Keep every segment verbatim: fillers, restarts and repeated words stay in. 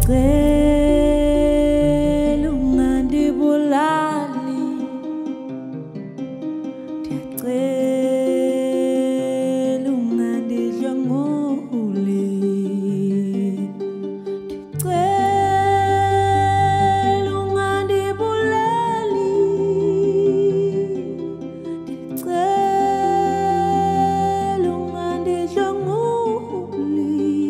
Ndiyacela ungandibulali, ndiyacela ungandidlwenguli, ndiyacela ungandibulali, ndiyacela ungandidlwenguli.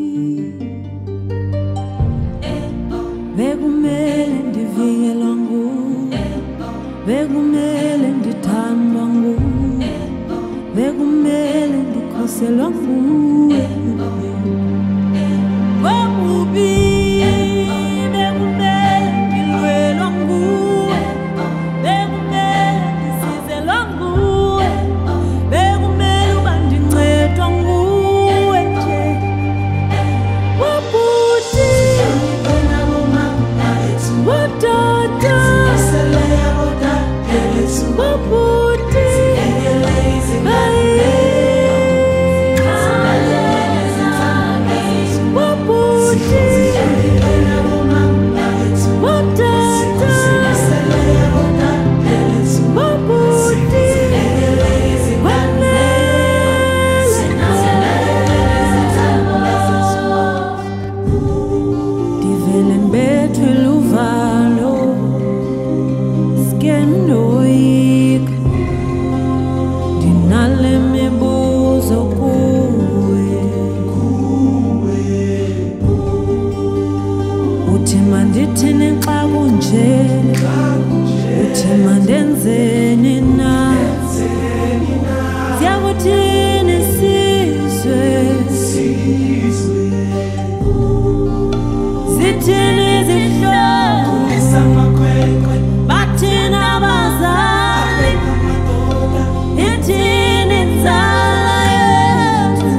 Bekumele ndivikelwa nguwe, bekumele ndithandwa nguwe, bekumele ndikhuselwa nguwe. Kokubi bekumele ndilwelwa nguwe, bekumele ndisizelwa nguwe, bekumele uba ndincedwa nguwe nje. Wabhuti Wadada, wabhuti, ndivele mbethwe luvalo, skendoyika, ndinale mibuzo kuwe. Uthi mandithini xa kunje, uthi mandenzeni na, siyakuthini sizwe, zithini izihlobo, bathini abazali, ithini inzala yethu.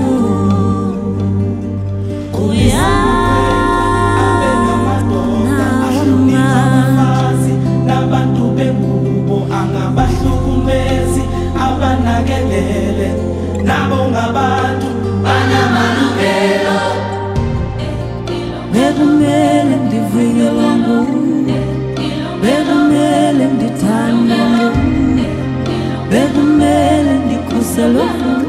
Uyazi nabantu bengubo angabahlukumezi, abanakelele nabo ngabantu banamalungelo. Bekumele ndivikelwa nguwe, bekumele ndithandwa nguwe, bekumele ndikhuselwe nguwe.